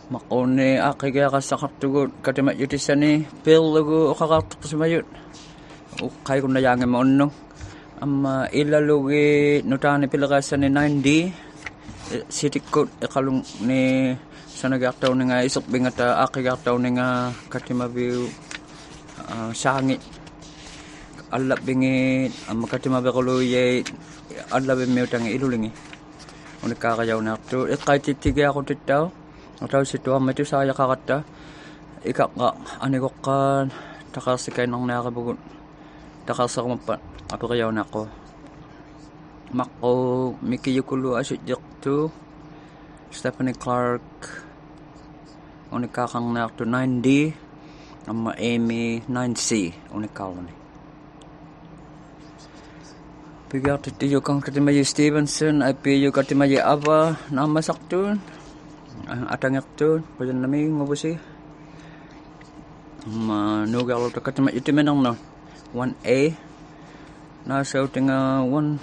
Makone akige kasakatugut katimat yutisani pil lagu okakartuk simayut. Ukay kun nayange maunno. Amma ilalugi nutani pilakasani 9D. Sitikut ikalung ni sanagaktaw nga isok bingata akigaktaw nga katimabiu sangit. Alap bingit amma katimabi kuluye alap bimiutang ilulingi. Unikakayaw na ito. Ikay titige ako titaw. Atau situ ama itu saya kakata ikak aniko kan takasikai nang nakabugun takasa kumpat apa kayaw nako mako Mickey Yukulu asyik tu Stephanie Clark unikakang nak to 9D ama Amy 9C unikaw ni pigar titiyo kang katimayi Stevenson ay piyo katimayi Ava nama saktun atang itu pajan nami ngobusi manugal to katma iti menang no 1A nasa tinga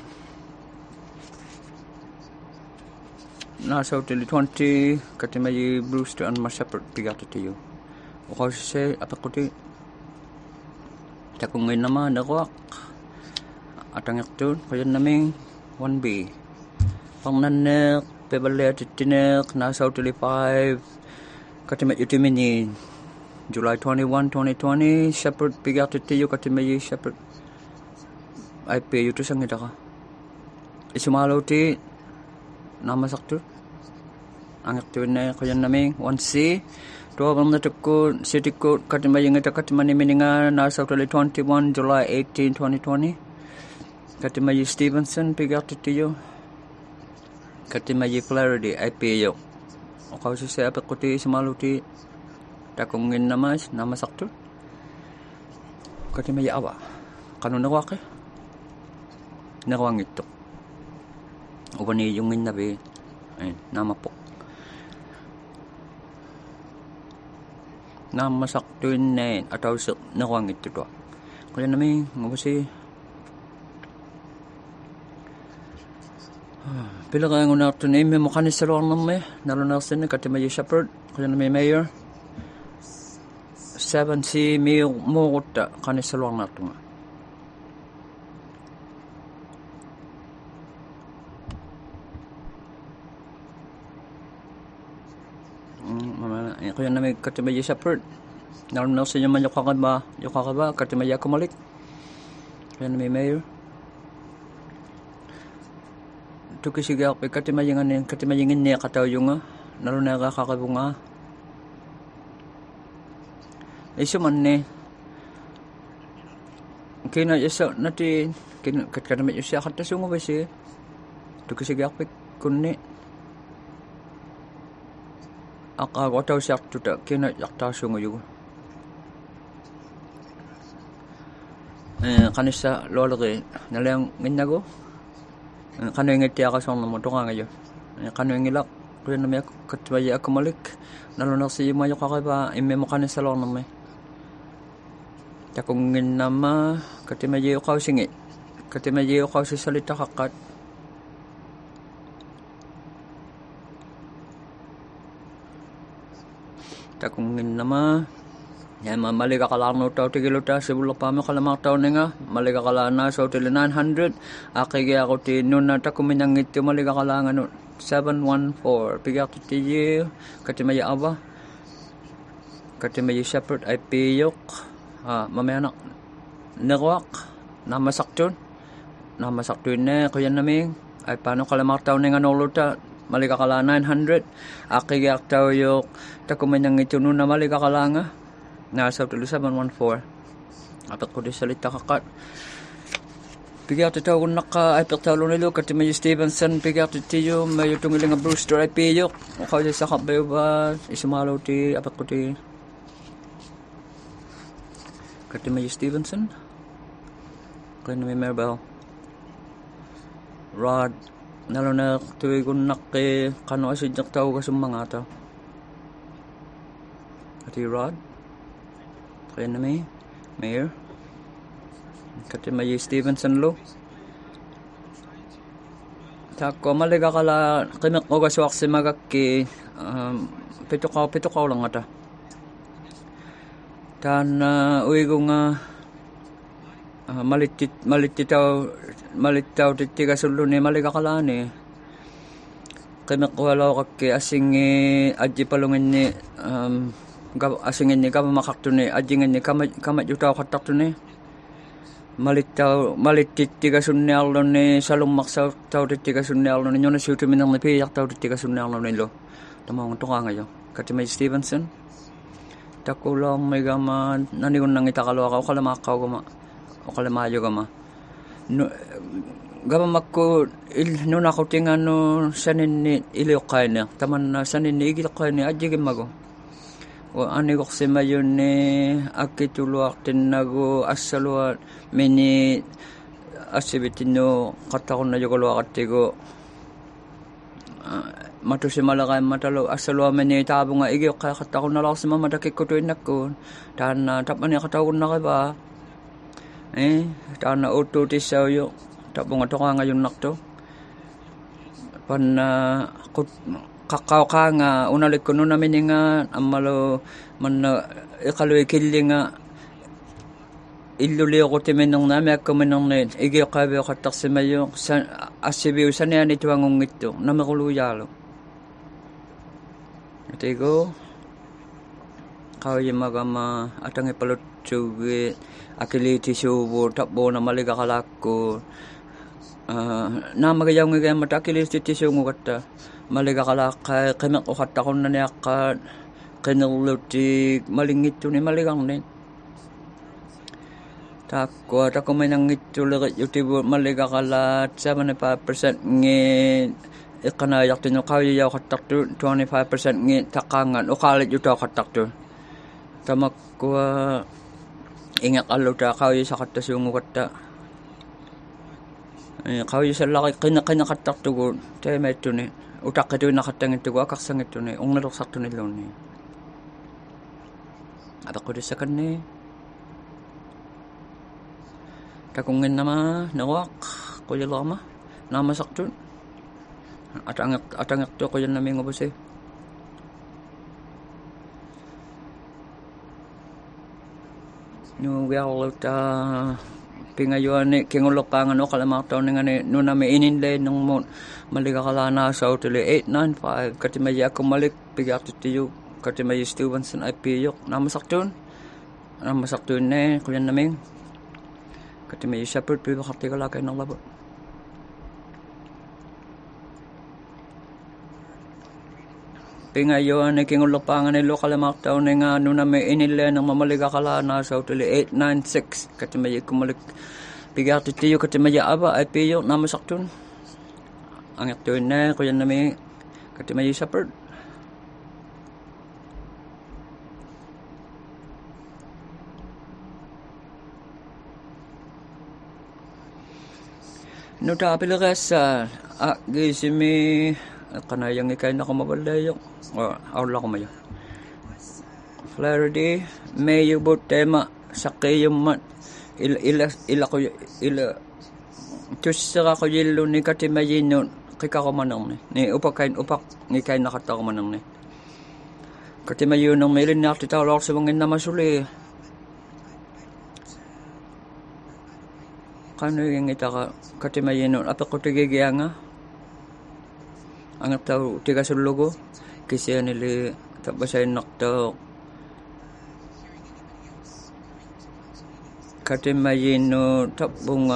1 nasa til 20 katma yi Brewster and Shepherd pigat to you o kasi apa kuti takong ngayon naman ako atang itu pajan nami 1B pangnanek Pebble Tinek, Nassau 5, Katimat Utimini, July 21, 2020, Shepherd Pigat Tiyo Katimayi Shepherd. Ay pe yuto sang ita ka. Isumalo ti namasakto. Ang aktuin na kayan namin 1C. Tuwa bang natukod City Code Katimayi ngita Katimani Mininga Nassau 21, July 18, 2020. Katimayi Stevenson Pigat Tiyo. Katimayi Clarity ay piyo. O kasi siya kuti sumaluti takongin namas namasakto. Katimayi Awa. Kano nawake? Nakawang ito. Ubani yung nabi ay namapok. Namasakto na ataw sa nakawang ito to. Kaya namin ngabasi pila kaya nguna ito na ime mukha ni Salon naman nalanasin na Katimayi Shepherd kaya na may mayor 7C mayor mo kuta kani Salon na ito nga kaya na may Katimayi Shepherd nalanasin naman yung kakaba Katimayi Kumalik kaya na may mayor tuki siga pe katimayingan niya kataw yung naluna ka kakabunga iso man ne kina isa nati katimayingan siya katasungo ba siya tuki siga pe kunni akagwataw siya tuta kina yaktasungo yung kanisa lolaki nalang minago kano yung iti ako sa mga tunga ngayon kano yung ilak kaya namin Katimayi Kumalik nalunak siya mayo kakaiba ime mo kanin sa lang namin takongin nama Katimayi ukaw singit Katimayi ukaw si salita kakat takongin nama yan maliga kalano tao tigiluta sibulo pa mo kalamang tao nga maliga kalana sa hotel 900 akigi ako ti nun na takuminang ito maliga kalangan 714 pigak ti Katimayi Ava Katimayi Shepherd ay piyok mamaya nakwak namasakton na kuya namin ay paano kalamang tao nga noluta maliga kala 900 akigi ak tao yok takuminang ito nun na maliga kalanga nasa 714 apat ko di salita kakat pigyak titaw kung naka ay pagtalo nilo Katimayi Stevenson pigyak titiyo may tungiling nga Brewster ay piyok o kaya sa kabayo ba isumalaw ti apat ko ti Katimayi Stevenson kaya na may merbel Rod nalo na tuwi kung naki kano asidyak tao kasumang ata ati Rod kaya na may mayor Katimayi Stevenson lo tako maliga kala kimek o gaswak si magaki pitukaw lang ata. Dan uigo nga malitaw titiga sulu ni maligakalaan Kemekualaw kaki asing aji palungin ni asingin ni kama makakto ni ajingin ni kamat yutaw katakto ni malititiga sunnialo ni salumak sa tao titiga sunnialo ni yun na siuti minang napiyak tao titiga sunnialo ni lo tamang tunga ngayon kati may Stevenson takulang may gama nanigon nang itakalo ako kalamakaw gama o kalamayo gama gama makko nuna ko tinga no sanin ni iliyokay niya taman na sanin ni igilokay niya ajigin mago o anigok si mayon ni akituluak tinago asaluat mini asibitin no katakon na yuguluak atigo matu si malakay matalo asalua mini tabo nga igiyok kaya katakon na lang si mamadakik ko tuwin nakon tahan na tapan niya katakon na kaya ba tahan na uto tisaw yung tapo nga toka ngayon nakto pan kakao ka nga unalik ko nun namin nga amalo man ikaloy kili nga iluli ako timinong namin ako minong na igiyok kabe ako taksi mayo asibiyo saniyan ito ang ungito na makuluyalo itigo kaway magama atang ipalot sugi akiliti subo tapo na maligakalako na magayaw nga matakiliti tisungo kata maligakalakay kimak o katakon na niya ka kinulutik malingit ni maligang ni tako may nangito lakit yutibo maligakalat 75% ngin ikanayak tinyo kayayaw katakto 25% ngin takangan o kalit yuta katakto tamak ko ingak aluta kaway sa katasungo kata kaway sa laki kanya katakto ko tayo may ito ni utak ito nakatangin ito ko akaksang ito ni ung naroksak ito nilo ni at ako di sa kanya takungin nama nawak kuya lama namasak ito atangak ito kuya namin ngabos Nuwelo ta pingayon ni kingulokangan o kalamataw ni nga ni nuna may ininlay ng maligakalaan sa utili 895 katimaya kumalik pigak titiyo katimaya Stevenson ay piyok namasakton na kuya naming katimaya shepherd pibak tigalakay ng labot pingayon ni kingulokangan ni lokal maktaw ni nga nuna may inilay ng mamaligakalaan sa utili 896 katimaya kumalik pigak titiyo katimaya aba ay piyok namasakton ang ito na kuya namin katimaya shepherd no tapil ka sa gisimi kanayang ikay na kumabalayok awla ko mayo Flaherty mayo bo tema sakayong man ila tusira ko yelo ni katimayin nun kika ko manang ni upak ni kay nakata ko manang ni katimayin ng mailin na titawag sa mga namasuli kano yung itaka katimayin nun apak ko tigigya nga ang tao tiga sulugo kasi nili tapasay nakta katimayin no tapong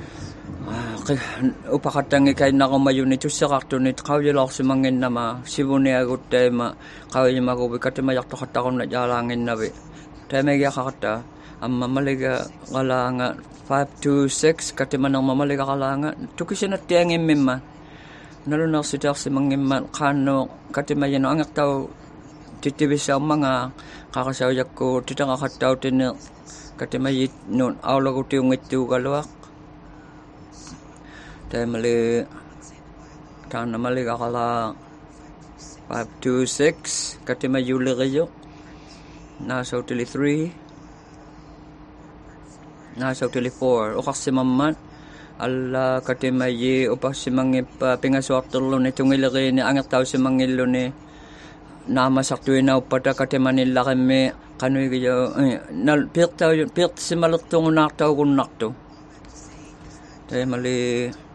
upakatang ikay na kumayo nito sa kakto nito kaway lang si mangin nama sibuni agot tema kaway magubi katimayak to katakon na jalangin nabi tayo may kakata ang mamaliga kalanga 526 katiman ng mamaliga kalanga tukisi na tiyangin mima nalunaw si si mangiman kano katimayan ang tao titibis sa mga kakasawyak ko titang akataw tin katimayit nun awla ko tiyong ito galwak tayo mali tayo na mali kakala 526 katimayuli kayo nasa utili 3 nasa utili 4 o kasi maman ala katimayi upa si mangip pingaswak tulo ni tungilaki ni angat tao si mangilo ni namasartuina uppata katemanillaqimmi qanuigiyo nal piirt simalertungunaartaugunnartu taimali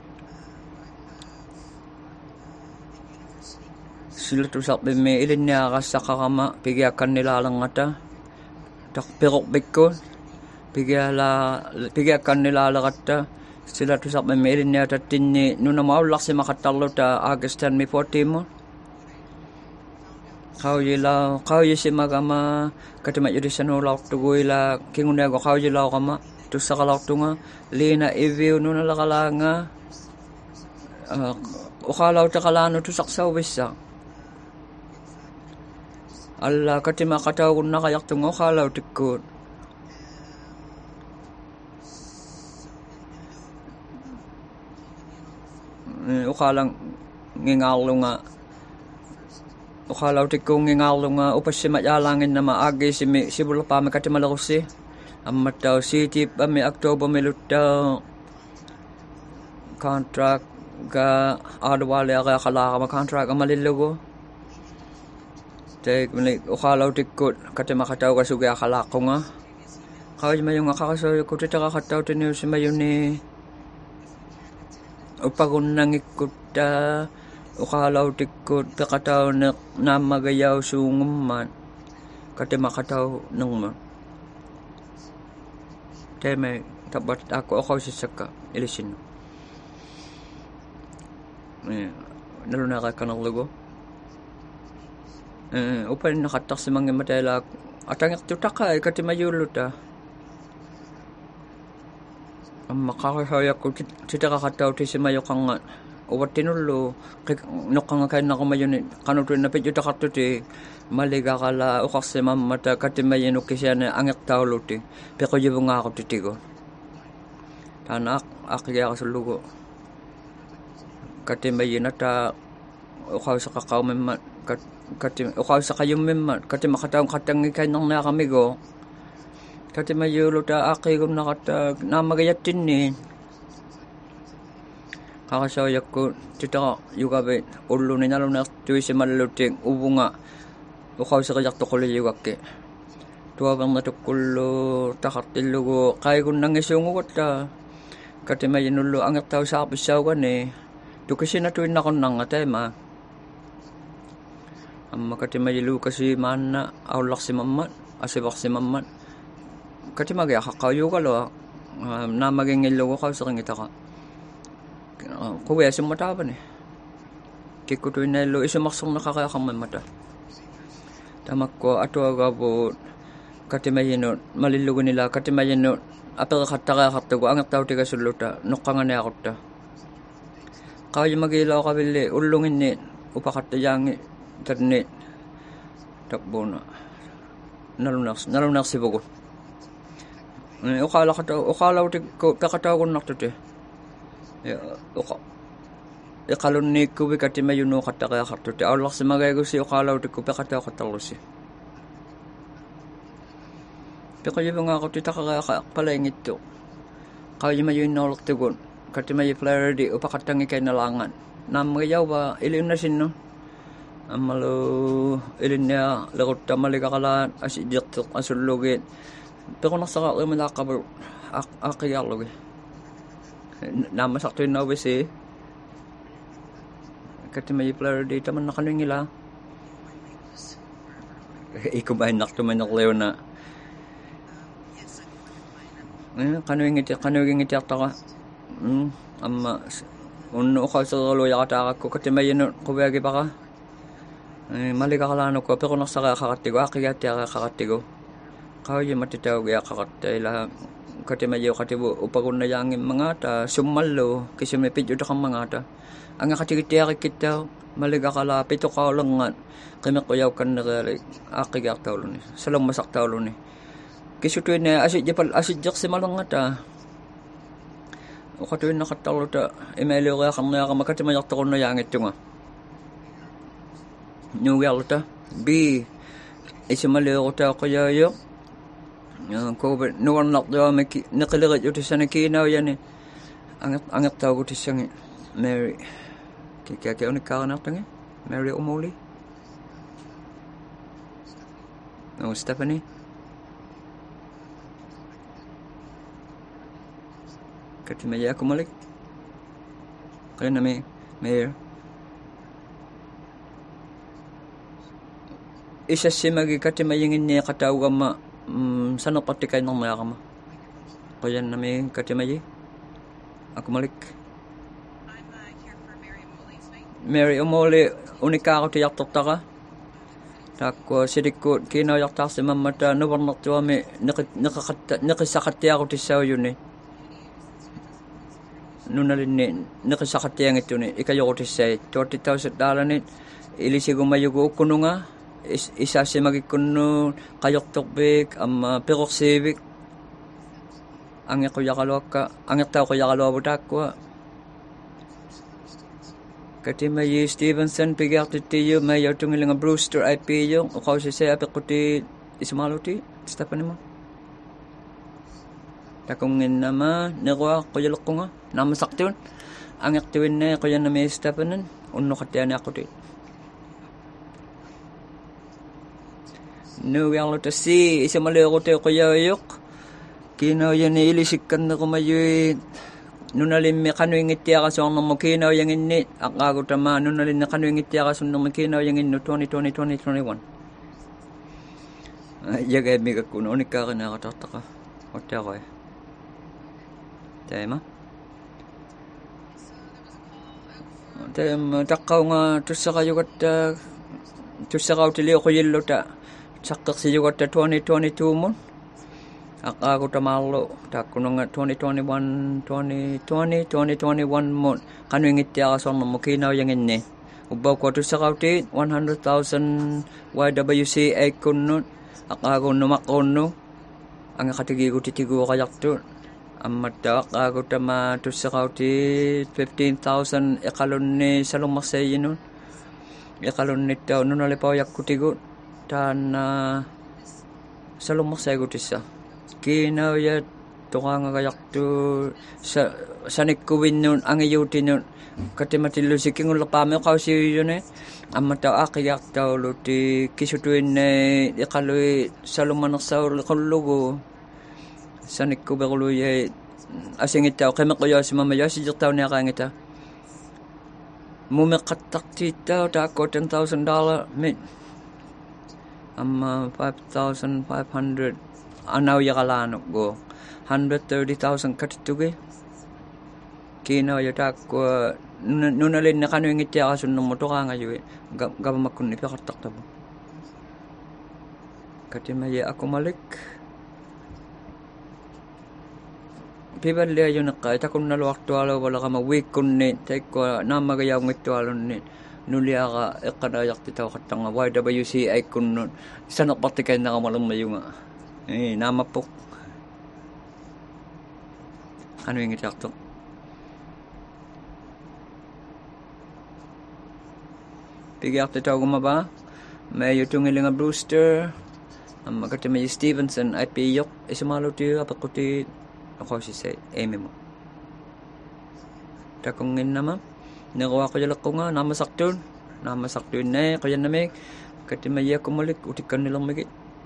silatusarpimmi ilinniaqassaqarama pigiakkannilaalangata tarpiqorpikku pigiakkannilaaleratta silatusarpimmi ilinniatattinni nunamaularsimaqattarluta Augustanmi puattiimmu qauyisimagama katimayudisanuulaortuguila kinguneago qauyilaorama tussaqalaortunga liina iviu nunalaqalaanga uqalautaqalaanu tusaqsauvissa alla katima qataugunnaqayartunga uqalautikkuut uqalang ngingaarlunga uqalautikkuungingaarlunga upassimajaalaanginnama aagiisimi sivulapaami katimalerussi ammattau siitipami Oktobermiluttaa contract ga aadwaaliaqaqalaaqama contract amalillugu taikmili uqalautikkut katimaqatauga sugiaqalaaqunga qaujimayunga qaqasoyukku titaqaqattautiniusimayuni upagunnangikkutta uqalautikut peqatauneq naamagayausuungummaan katimaqatau nungma taimai tabat aku oqausissakka ilissinnu nalunaqakkanarlugu upalinaqattarsimangimma tailaa atangirtutaqai katimayuulluta amma qaqasoyakku titaqaqattautisimayoqanqa uvattinullu noqqangakainnaqumayuni qanutuinnapitjutaqartuti maligaqala uqarsimammata katimayinukkisiani angertauluti pequjivungaaqutitigu taana aqigiaqasullugu katimayinata uqausaqaqqaumimma uqausaqayummimma katimaqataun qattangikainnerniaqamigu katimayuuluta aqigunnaqatta naamagayattinni qaqasoyakku titaqa yugavit ulluni nalunertuisimalluting uvunga uqauseqiyartoquliyugakki tuavernatukkullu taqartillugu qaigunnangisuungugutta katimayinullu angertausaarpissaugani tukisinatuinnaqonnanga taima amma katimayiluukasimaanna aullarsimammat asivarsimammat katimagiaqaqqauyuugalua naamagingillugu qauseqingitaqa quviasummatavani kikkutuinnaillu isumarsornaqaqaqarmammata tamakkua atuagavut katimayinut malillugunila katimayinut apereqattariaqartugu angertautigasulluta noqqanganiaqutta qaujimagiilaoqavilli ullunginni upaqattajaangi tatni tappuuna nalunersivugu uqalautikku peqataugunnartuti iqalunniikkuvi katimayunuuqattariaqartuti aullarsimagaigusi uqalautikku peqatauqattarlussi pequjivungaaqut titaqariaqapalaingittu qaujimayuinnoorlertugun katimayi Florida upaqattangikainalaangan naamagayauva iliunnasinnu ammalu ilinnia leruttamaligaqalaat asijerteq asullugiit pequnarsaqaaqimilaaqqavu aaqigiarlugi naamasartuinnauvisi katimayi Florida tamannaqanuingila ikumainartumanerliuna qanuingitiartaqa amma unnu uqauserluujaqataaqakku katimayinu quviagipaqa maligaqalaanukku pequnarsaqaaqaqattigu aaqigaattiaqaaqaqattigu qaujimattitaugiaqaqattaila katimayiuqativu upagunnajaangimmangata summallu kisimipitjutaqammangata angaqatigittiaqikkittau maligaqala pituqaulerngat qimeqquyaukannereali aaqigiartauluni salommasartauluni kisutuinne asijjersimalerngata uqatuinnaqattarluta imailiuqiaqarniaqama katimajartoqunnajaangittunga nuugiarluta b isimaliuqutaaqquyaayo covid nuarnartuami neqiliqitjutisani kiinaujani angertaugutissangi Mary kikiaki unikkaarnertangi Mary umuli No, Stephanie? Katimaya ako malik. Kaya na Mayor. Isa si magi katimayingin niya katawag ma sana patikay ng maya kama. Kaya na katimayi. Ako malik. Mary Omole unika ako tiyak taka. Tako sidikot kino yak tak si mamata no warna tuwa me nakasakati ako tisaw yun eh. Nunalin ni nakasakati ang ito ni ikayo ko tisay $30,000 ni ilisi gumayugo kuno nga isa si magikuno kayok tokbik pirok sibik ang ako yakaloka ang tao ko yakalo butakwa kati may Stevenson pigyak titiyo may tungiling Brewster ay piyo o kao si saya pekuti ismaluti Stephanie mo takungin nama nagwa ko yalok ko nga namasaktiyon ang aktiwin na ko yan na may Stephanie uno katiyan ako ti no yang lo ta si isa malero te ko yayok kino yan ilisikan na kumayoy nunalin me kanu ingiti ka so no kino yang inni akago tama nunalin na kanu ingiti ka so no kino yang inno 2021 yaga mi ka kuno ni ka na katataka otte ko tema takaw nga tusaka yugat tusaka utili ko yello ta sakak si yugat 2022 mon ako tamalo takuno nga 2021 mon kanu ingiti ka so no kinaw yang inni ubaw ko tusaka uti 100,000 YWCA kuno ako numakono ang katigi ko titigo kayak to amata ako tama tusaka uti 15,000 ekalon ni salumasay yun ekalon nito nunalipaw yak kutigo tan salumasay ko tisa kinaw ya tukang kayak to sa nikuwin nun ang iyuti nun katimatilo si kingul pamyo kaw si yun amata akiyak taw luti kisutuin ekaloy salumanaksaw kulugo sanik ko bekulo ye asingit taw kay makoyo si mamaya si taw niya kangita mumekatak tita ta ko $10,000 mit 5,500 anaw ya kalano go 130,000 katituge kino ya ta ko nunalin na kanu ingit ya kasun no moto ka ngayo gaba makun ipa katak tabo katimaya ako malik Pibali ayo nakay takon na waktu alo wala ka ma-week kun ni tay ko na magayaw ngito alo ni nulia ka ekadayak titaw katanga YWCA kun nun sanok patikay na kamalang mayo nga namapok ano yung itakto pigyak titaw gumaba may yutungiling nga Brewster magkati may Stevenson ay piyok isimalo tiyo apakuti ako si Amy mo. Takungin naman. Nagawa ko yalak ko nga. Namasakton na kaya namin. Katimaya kumalik. Utikan nilang magit.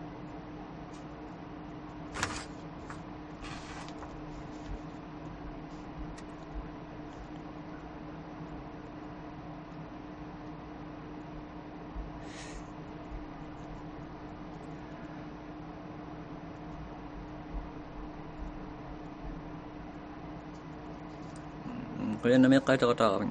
Kaya namin kata-kata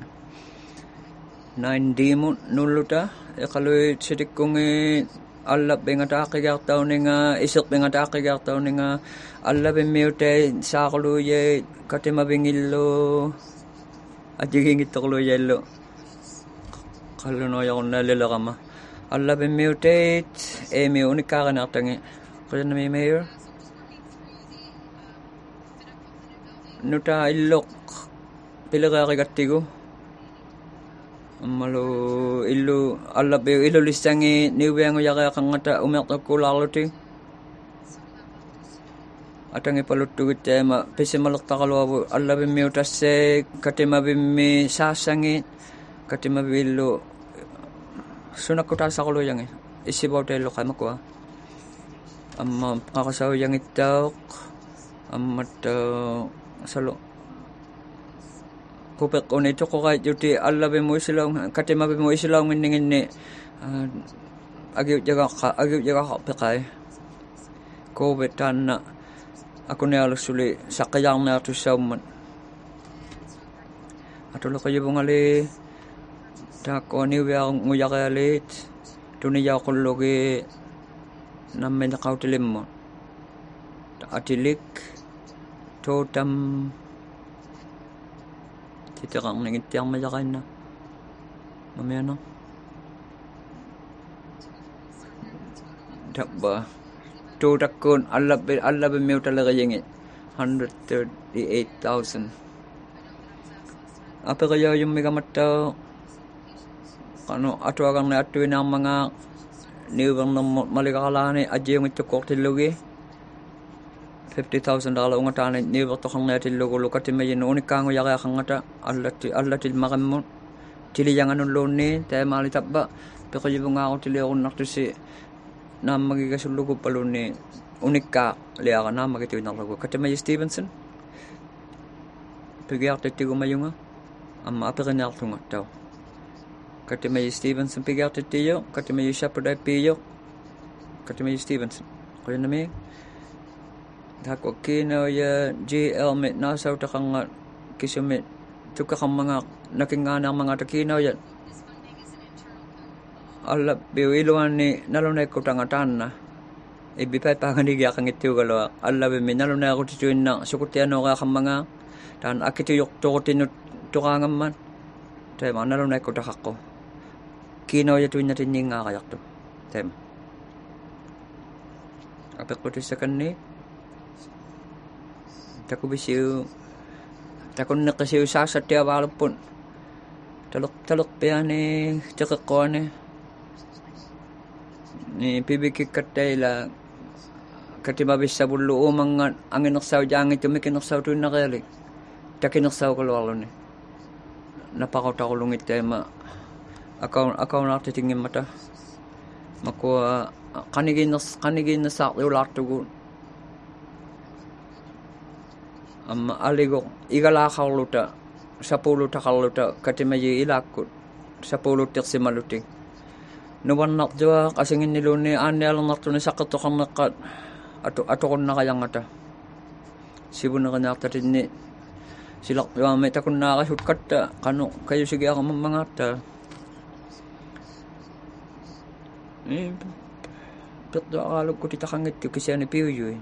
9D mo nuluta kaloy sidik kong alap nga takigak taw nga isok nga takigak taw nga alap miute sa kaloy katimabingilo at jigingit to kaloy yelo kalunoy ako nalila kama alap miute mi unik kakanatangi kaya namin mayor nuta ilok pila ka kagatigo malo ilu alabe ilu listangi niweng yaka kangata umerta kulaloti atangi palutugut ma pese malakta kalwa alabe miutase katimabimi sasangi katimabilu sunakota sa kalo yang isibaw telo kay makwa amma kakasawang ittaoq ammat salo kupek unito ko kahit yuti allabe mo isilaw katimabe mo isilaw ngin agiw jaga ka pekay ko betan na ako na alusuli sakayang na to sauman atulo kayo bungali tako ni wiya nguyakalit tuniya ko logi na may nakautilim mo atilik totam titikang nangitiyang mayakay na mamaya no dakba tutakun allabe meu talaga yingit 138,000 apa kaya yung may kamata atuagang na atuin ang mga niwang na malikakalani adya yung itukok tilugi $50,000 ungatana niwang tokang na tilugo lukati may unik kango yaka kangata allatil makamon tili yang anong loni tayo malitap ba pero yung nga ako tili ako nakto si na magigasulogo palo ni unik ka liya ka na magitiwin na lago kati may Stevenson pigyak titigo mayunga amma apirin na tunga daw kati may Stevenson pigyak titiyo kati may Shepherd ay piyo kati may Stevenson kaya na may dako kino ya GL mit nasaw ta kang kisumit tuka kang mga nakingana mga takinaw yan alla biwiluan ni nalunay ko tangatan na ibipay panganigya kang itiw galo alla bi minalunay ko tituin na sukutiano ka kang mga tan akitiyok to tinutukangan man tayo nalunay ko takako kinaw ya tuwin natin nga kayak to tayo apek ko sa kanni tako bisiw takon na kasi sasatya walapun talok pa ni tsakakone ni pibikik katay la katibabis sa bulo umang ang inaksaw diyang ito may kinaksaw to na kaya takinaksaw kalwalo ni napakota ko lungit tayo akaw na titingin mata makuha kanigin na sakli ulat to aligo igalakaw luta 10 takaluta katimayi ilakot 10 tiksimaluti nuwan nak jwa kasingin niluni ane alang nakto ni sakit to kang nakat ato kon nakayang ata sibu na kanyak tatin ni silak may takon na kasut kata kano kayo sige ako mamangata pero akalog ko titakangit yung kisya ni Piyo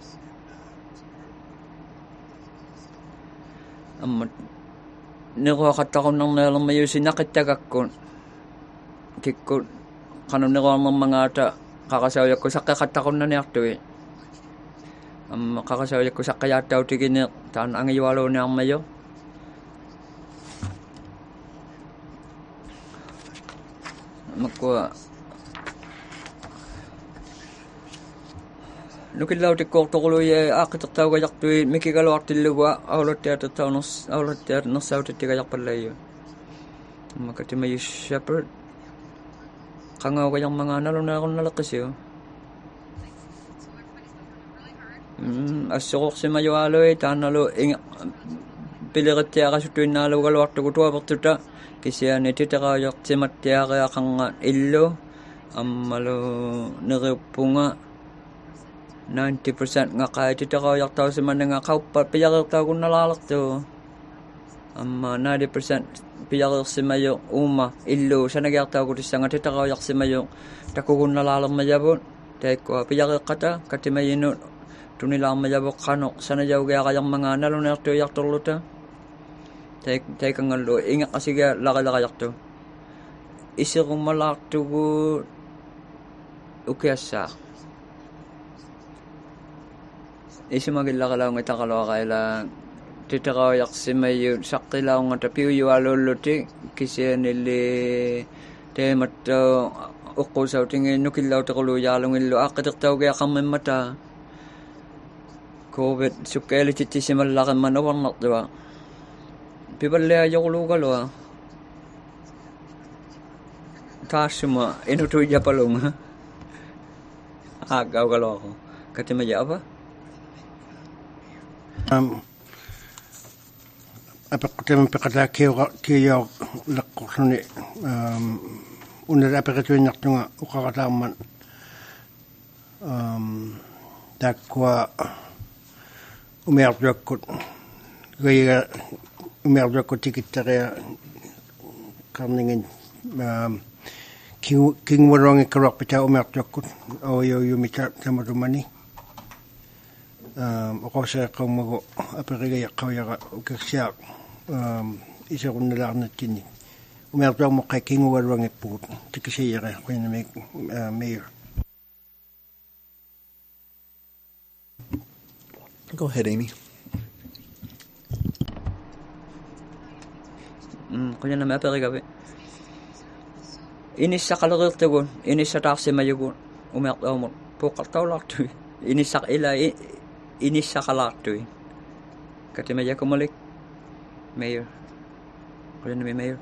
niko katakon ng nalang mayo sinakitagak ko kiko kanon niko ang mga ata kakasawya ko sa kakatakon na niyak to kakasawya ko sa kayataw tigin tan ang iwalo ni ang mayo magkuha nukilaw ti kokto ko loy akit taw gayak tu mikikalo at tilwa awlat ya taw nos awlat ya nos saw ti gayak palayo makati may Shepherd kangaw gayang mga nalo na akong nalakas yo asukok si mayo aloy tanalo piligat ya kasutuin nalo galwak to kutuwa baktuta kisya ni titakayak si matya kaya kang illo malo naripunga 90% nga kahit ito kayak tao si man nga kaupat piyak tao kung nalalak to 90% piyak si mayo uma illo sa nagyak tao ko sa nga tita kayak si mayo tako kung nalalang mayabon tay ko piyak kata kati mayino tunilang mayabok kanok sana jaw kaya kayang mga nalo na to yak toluta tay kang ngalo inga kasi ga laka yak to isi kung malak to go ukesa isi magila ka lang itakalo kailang titakayak si mayo sakila nga tapiw yuwaluluti kasi nili temat uko sa tingin nukilaw takalo yalong ilo akitak tao kaya kami mata COVID sukeli titi si malakan manawang nakdiwa pibalaya yung lugalo taas mo inutuya palong Agaw kalau ako. Katimaya apa? Apakutaman pekata kiyo lakkursuni unat apakatuinartunga uqaqataaman takkua umiartuakkut gaiga umiartuakkut tikittaria qarningin kingwaruangikkaruarpita umiartuakkut oyoyumita tamatumani oqoseeqqaummagu aperigayaqqaviaqa ukiksiaq исерунналаарнаткини умиартуармоққай кингугалуангиппугут тикисияре қуинамик меир. Go ahead, Amy. Kuyanami aperigavi. Inissaqalerirtugun inissataarsimayugun umiartuarmut puuqqartaulartui inissaqalaartui katimayakumalik Mayor. Kuyanami Mayor.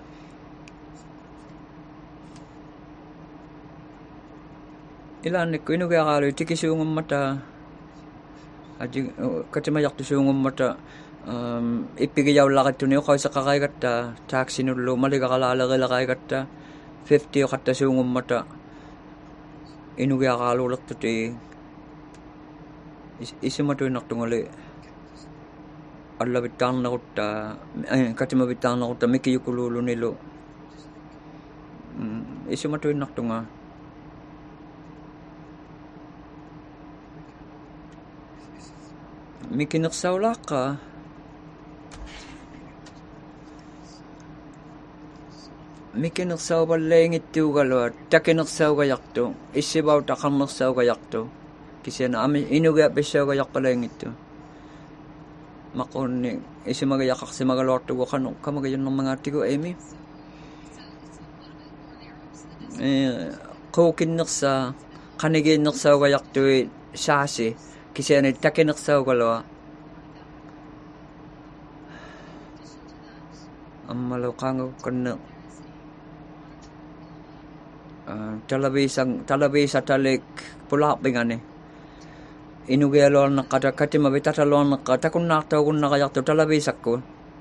Ilaannikku inugiaqaalu tikisuungummata aji katimayartusuungummata ippigijaullaqattuni uqausaqaqaigatta taaksinullu maligaqalaalerileqaigatta 50 qattasuungummata inugiaqaaluulertuti isumatuinartunguli allavittarnerutta katimavittarnerutta mikiyukuluulunilu isumatuinnartunga mikinersaulaaqqa mikinersaupallaingittuugalua takinersaugajartu issivau taqarnersaugajartu kisiana ami inugia pissaugajarpalaingittu maqunni isimagayaqarsimagaluartugu qanu kamagayunnermangaattigu Amy quukinnersa qanigiinnersaugajartui saasi kisiani takinersaugalua ammalu qaangukkanne televisatalik pulaarpingani inugialuarneqqata katimavitataluarneqqa takunnaartaugunnaqajartu televisakku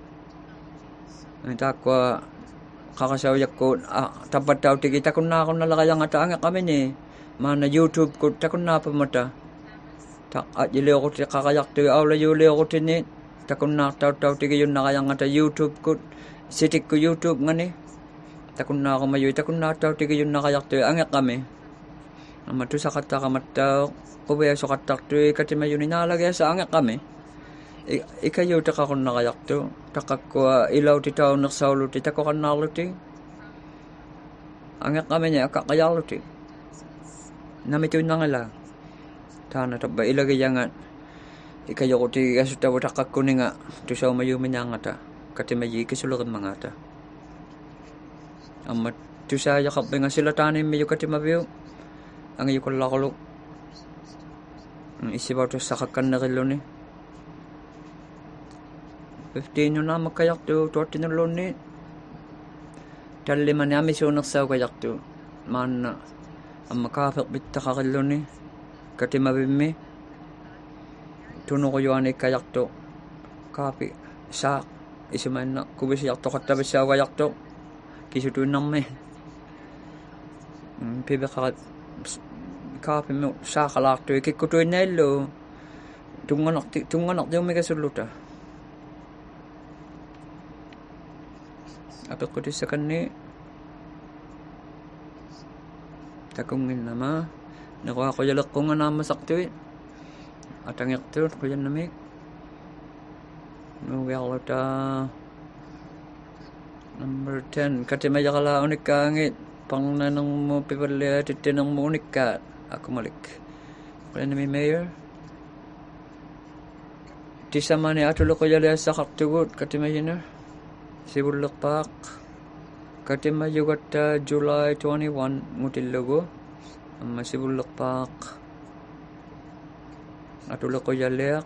taakkua qaqasaujakkuut tappattautigi takunnaaqunналеqajangata angeqamini maana YouTube-kut takunnaapamata ajiliuquti qaqajartui aulajuuliuqutini takunnaartauttautigiyunnaqajangata YouTube-kut sitikku YouTube ngani takunnaaqamayui takunnaartautigiyunnaqajartui angeqami amma tusaqattaqamattao quviasuqattartui katimayuni naalagiasa angeqami ikayuutaqaqunnaqajartu taqakkua ilautitaunersauluti takoqannaarluti angeqamini akaqqajarluti namituinnangala taana tabba ilagiyangat ikayuqutigigasutavu taqqakkuninga tusaumayuminaangata katimayi kisuleqimmangata amma tusaajaqarpinga silataanimmiyu katimaviu angiyukollaqulu issivautussaqakkanneqilluni 15 nunaamakkajartu tuattinulluunni tallimani amisuunersaukajartu maanna amma kaafeqpittaqaqilluni katimavimmi tunuquyuanikkajartu kaapi saaq isimanna kubisijartoqattavissaaukajartu kisutuinnarmi pibeqaqat kaapimmu saaqalaartui kikkutuinnaillu tunganartiummigasulluta apeqqutissaqanni takunginnama nequaquyaleqqunganaammasartui atangertuut quyannamik nugiarluta number 10 katimayaqala unikkaangit parnanermu pipallia tittinermu unikkaat akumalik quyannami Mayor tisamani atulequyaliassaqartugut katimayina sibullerpaaq katimayugatta July 21 ngutillugu amma sibullerpaaq atulequyaliaq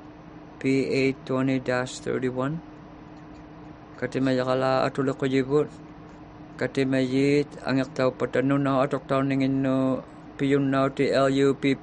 P820-31 katimayaqala atulequyigut katimayit angertauppata nuna atortauninginnu piyun na ti LUPP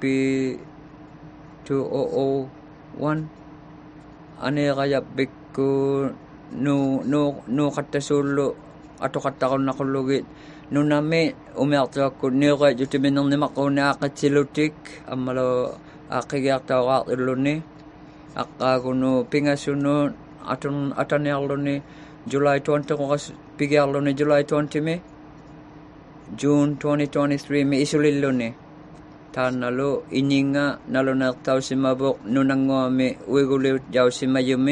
2001 ane kaya bikku no katasulo ato katakon na kulugit no nami umiakta ko niyo kaya jutiminong ni makuna akatsilutik amalo akigyak tawak ilo ni akaguno pingasuno atan yalo ni July 20 ko kas pigyalo ni July 20 me June 2023 me isulilo ni tanalo ininga nalo na tao si mabok nunangwa me wiguliw jaw si mayumi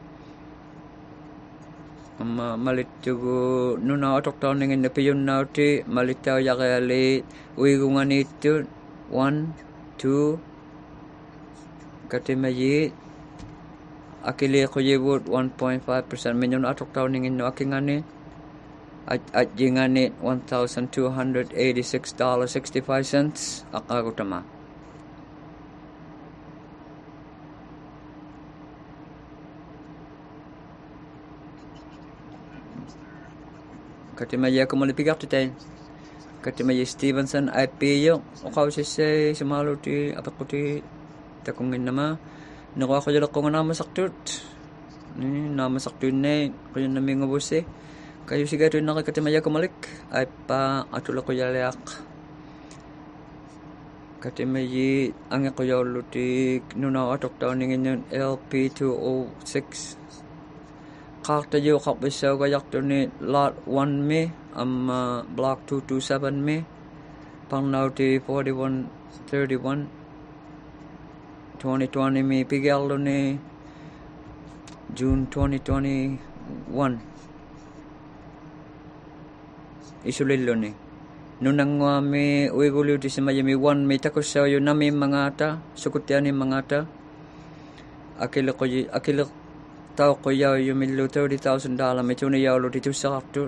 malitugo nuna otok tao ningin na piyun nauti malitaw yakayali wigungan ito 1, 2 katimayi akili ko yibut 1.5% minyon atok tao ningin no akingani at jingani $1,286.65 akagutama katimaya ko malipigak titay katimaya Stevenson ay piyo ukaw sisay sumaluti apakuti takungin nama nakuha ko dyan ako nga namasaktut namasaktut na kaya namin ngabuse kayo sigaro na katimaya ko malik ay pa atula ko yalayak katimayi ang ako yalutik nuna atok taon ningin yun LP206 kakta yu kakbisaw kayak to ni lot 1 me block 227 me pang nauti 4131 2020 me pigalo ni June 2021 isulilo ni nunang mi uiguliw ti si Miami 1 may takusaw yun nami mangata sukutyan ni mangata akila tao ko yaw yumilo $30,000 may tuna yaw lo dito sa kakto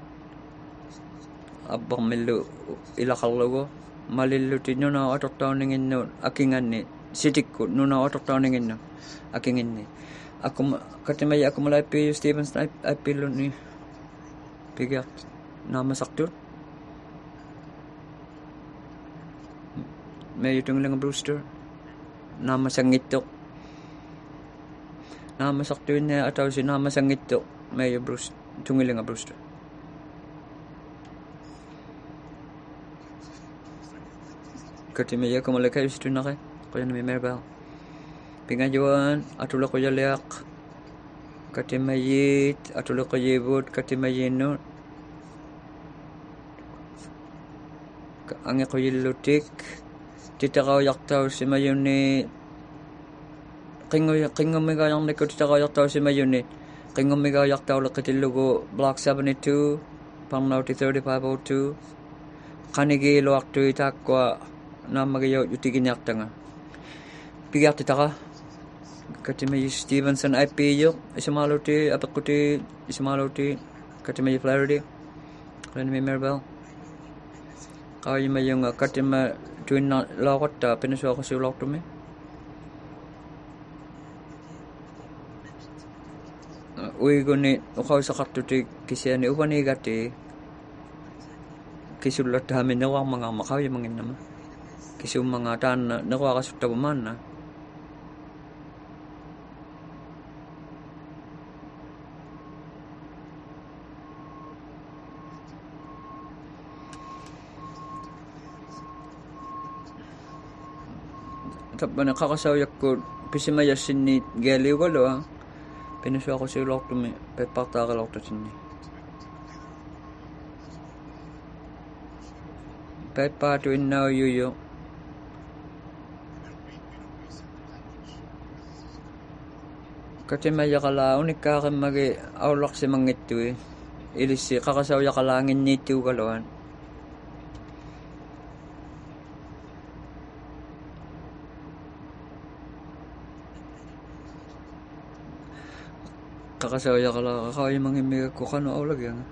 abang milo ilakalago malilo ti nyo na otok tao ningin no akingan ni sitik ko nuna otok tao ningin no akingin ni ako katimaya ako malay piyo Stevens na ay pilo ni pigyak namasakto may itong lang Brewster namasangitok namasakto niya ataw si namasangitok may Brewster tungiling nga Brewster katimaya ko malay kayo sito na kay kaya na may merbal pingajuan atula ko yaliak katimayit atula ko yibut katimayinot ang ko yilutik titakaw yaktaw si mayuni kingo migayang niko titakaw yaktaw si mayuni kingo migayang yaktaw lakatilugo block 72 pang nauti 3502 kanigilo akto itakwa na magayaw yutigin yakta nga pigat titaka katimayi Stevenson ay piyo isamaloti apakuti isamaloti katimayi Flaherty kaya may Merbel kaya may yung katima tuwin na lakot pinasuwa ko si ulok to me uwi ko ni ukaw sa katuti kisya ni upan igati kisulat hamin na wang mga makaw yung mga naman kisyo mga taan na nakuha kasukta paman na tapos nakakasayak ko pisimayasin ni Geliw ko lo pinasuwa ko si ulok to me pepakta ka lok to sinni pepa tuwin na yuyo katimaya kala unik kakamagi aulak si mangit to ilisi kakasawya kalangin nito kaloan kakasawya kala kakaway mangimig ko kano aulag yan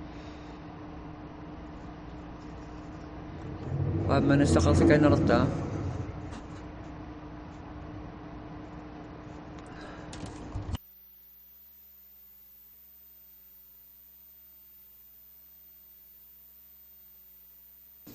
5 minutes na kasi kayo narata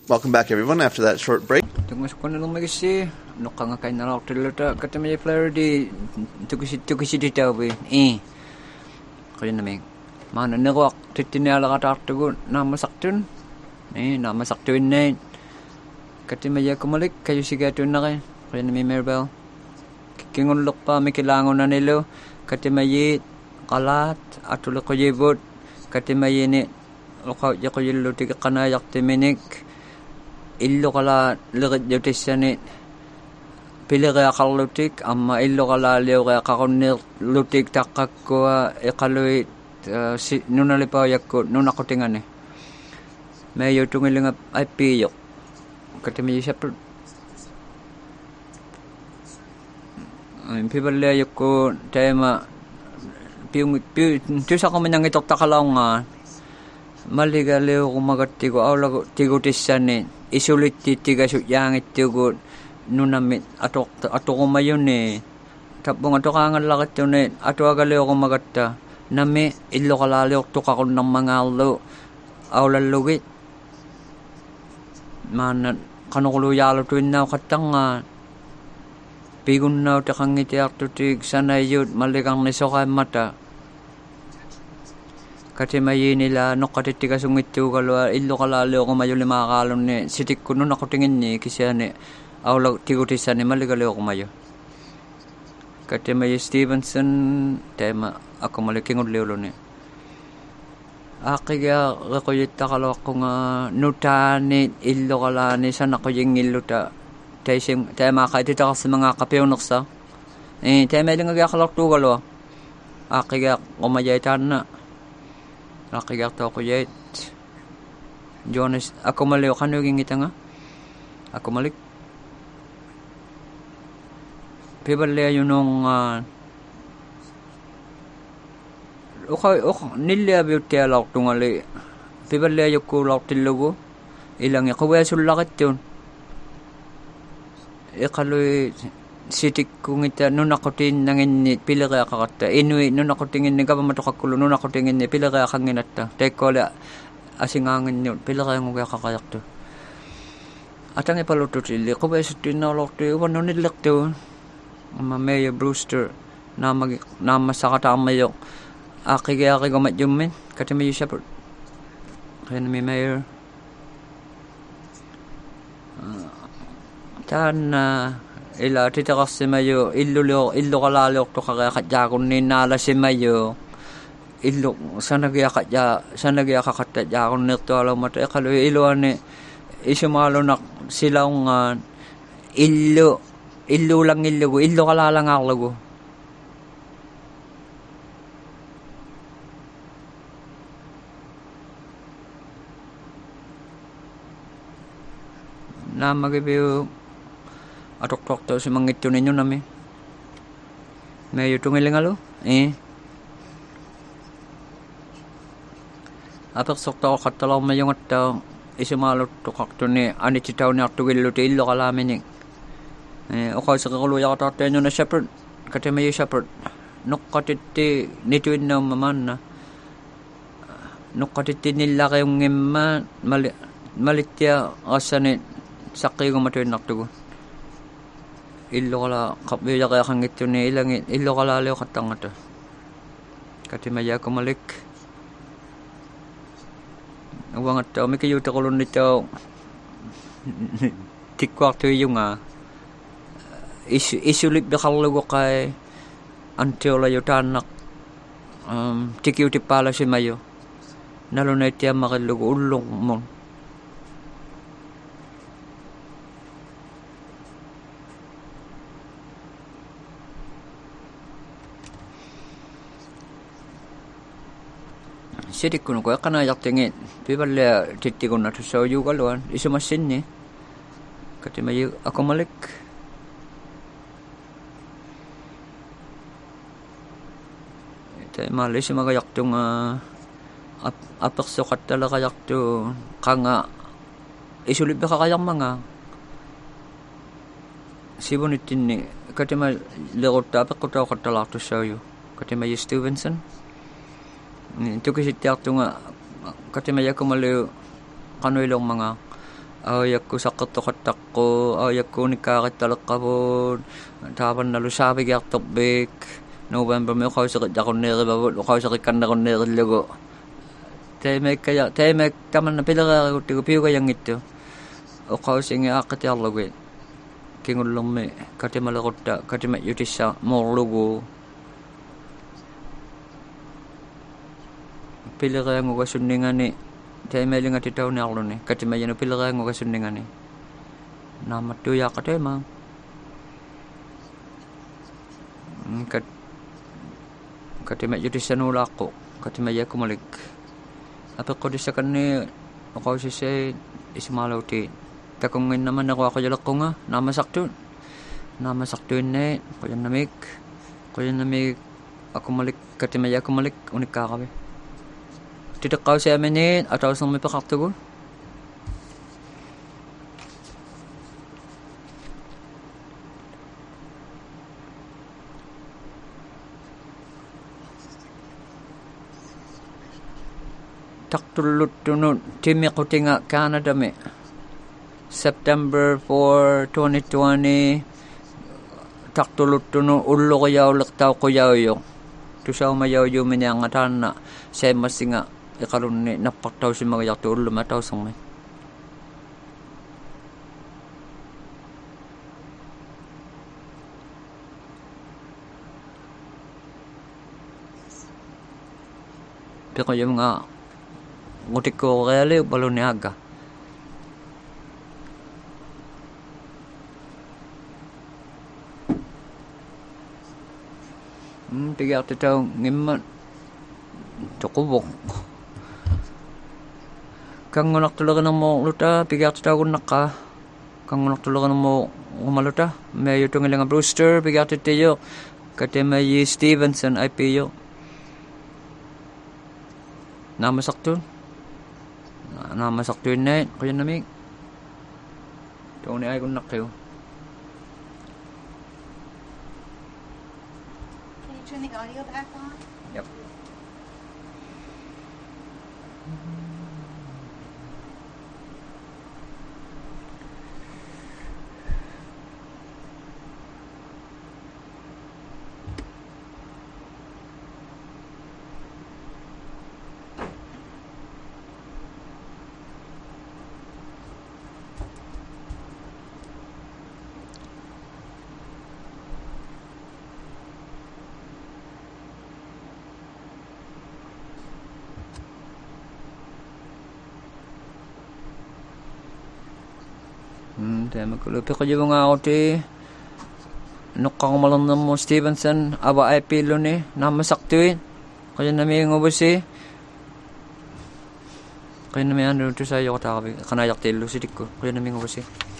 Welcome back, everyone, after that short break. Tunggu sekolah magisi nukang kain na lang tilata katama player di tukisi ditaw be kaya namin mana nagwak titinala katartugo na masaktun na masaktun na katama kumalik kayo sigatun na kaya namin Merbel kingunlok pa may kailangan na nilo katama kalat atulok ko jibot katama ni ukaw yakoyilo tiga kanayak timinik illo kala legit jotisane pilere akalutik amma illo kala leo kakonnir lutik takakko ekaloi nunalipaw yakko nunakotingane mayo tungilinga ay piyok katimi siya pibale yakko tema piung tusa ko manangitok takalaw maliga leo kumagatigo awlago tigo tisane isulit titiga yang itu nunamit ato kumayon tapong ato kangal lakat yun ato agaleo kumagata nami ilo kalaliok to kakon ng mga alo awlalugit man kanukuluyalo tuwin na katang pigun na utakang iti aktutig sanayod malikang nisokay mata kasi may nila nokatitiga sungit yung kalwa ilo kalalo ko mayo lima kalon ni sitik ko nun ako tingin ni kasi awlag tigutisan ni maligalo ko mayo kasi may Stevenson tema ako maliking uliulo ni akiga kakoyita kalwa ko nga nutani ilo kalani sana ko yung ilo ta tema kaitita kasi mga kapiyonok sa tema ilang agakalak to kalwa akiga kumayayitan na Nakigato ako yet. Jonas, ako maliw ka naging ngita nga? Ako malik. Pibalaya yun nung nilya beauty alak tungali. Pibalaya yung kulak tilugo. Ilang yakawaya sulakit yun. Ikaloy sitik kung ita nun ako tinangin ni pila kaya kakata inuwi nun ako tingin ni kapa matukakulo nun ako tingin ni pila kaya kangin atta teko la asingangin ni pila kaya ng kaya kakayak to atang ipaluto tili ko ba isutin na lak to iwan nun nilak to Mayor Brewster na masakata ang mayo aki gumadyumin kati mayo siya kaya na may Mayor tan ila titakas si mayo illo kalalok to kakakadjakon ni nala si mayo illo sanagya kakadjakon nito alam mata kalo ilo ane isumalo na silang illo lang illo kalalang akalago na magibiyo atok-tok to si mangit yun ninyo namin. May yutong ilingalo? Apaksok to katalaw mayong at isimalot to kakto ni anititaw ni aktugil luti ilo kalamin okay sa kakuluya katatay nyo na shepherd. Kati may shepherd. Nuk katiti nituin na maman na. Nuk katiti nila kayong ngima malitya asanit sakay gumatuin naktugo. Illo kala kapya kaya kang ito ni ilangin illo kala leo katang ito kati maya kumalik awang ito may kayo ito kulon nito tikwak to yung isulit bakalugo kay antiola yung tanak tikiw tipala si mayo nalo na itiya makilugo ulong mo sidik kuno ko kana yak tingin pibale titikon na sa yugalwan isumasin ni kati may ako malik ite malis magayak tong apakso katala kayak to kanga isulit ba kakayang mga sibonitin ni kati may lekot tapak ko taw katala to sa yu kati may Stevenson ito kasi tiyak ito nga kati maya kumaliw kanoy lang mga Ayakku sakattoqattaqqu ayakku nikkaaqittalaqqavut taapannalu saapigiartorbik November me uqauseqitaqunneerivavut uqauseqikkannequnneerillugu taimek tamanna pilereeriguttigu piugajangittu uqausingiaaqqitiarlugi kingullermi katimalerutta katimat yutissa moorlugu pilereanguga sunningani taimelinga titauniarluni katimayanu pilereanguga sunningani naamattu yaaqateema katimat yutissanuulaaqu katimayakkumalik apeqqudissakanni oqausissai ismaaluuti takunginnamannequaqujaleqqunga naamasartuinne quyannamik akkumalik katimayakkumalik unikkaaqavi titeqqausiamini atausermi peqartugu taqtulluttunut timiqutinga Canadami September 4, 2020 taqtuluttunu ulluqiyauliqtauquyauyo tusaumayauyuminiangatanna seemmassinga iqalunni nappartausimagajartu ulluma tausermi piquyumnga ngutikkuureali baluniagga tigiartitau ngimmat tuquvuk kangunartuleqinermo luta pigiartitaugunnaqqa kangunartuleqinermo umaluta meayutungilinga Brewster pigiartittiyo katimayi Stevenson aipiyo naamasartuinne quyannamik tuuni aigunnaqiu. Can you turn the audio back on? Yep. Piqujuvungaaquti nuqqarumalernnermu Stevenson ava aipilluni naamasartuit quyannamiingubusi quyannamiaanu tusaayoqtaaqavi qanaajartiillusitikku quyannamiingubusi